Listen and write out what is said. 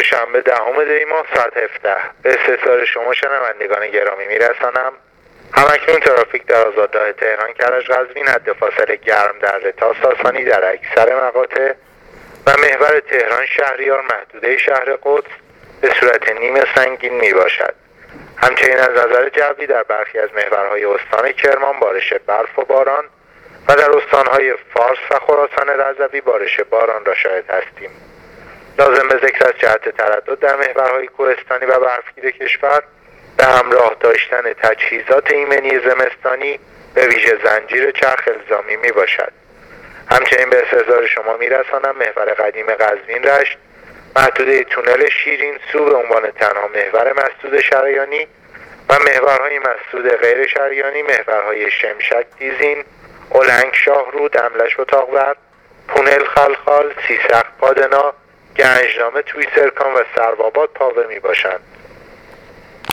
دوشنبه 10 دی ماه ساعت 17 به استحضار شما شنوندگان گرامی میرسانم. همکنون ترافیک در آزادراه تهران کرج قزوین حد فاصله گرم در تا ساسانی در اکثر مقاطع و محور تهران شهریار محدوده شهر قدس به صورت نیمه سنگین می باشد. همچنین از نظر جوی در برخی از محورهای استان کرمان بارش برف و باران و در استانهای فارس و خراسان رضوی بارش باران را شاهد هستیم. لازم به ذکر از جهت تردد در محورهای کوهستانی و برفگیر کشور به همراه داشتن تجهیزات ایمنی زمستانی به ویژه زنجیر چرخ الزامی می باشد. همچنین به استحضار شما می رسانم محور قدیم قزوین رشت، محدوده تونل شیرین سو به عنوان تنها محور مسدود شریانی و محورهای مسدود غیر شریانی محورهای شمشک دیزین، اولنگ شاهرود، املش و تاغور، پونل خلخال، سیسق پادنا، گنجنامه توی سرکان و سروآباد پاوه می باشند.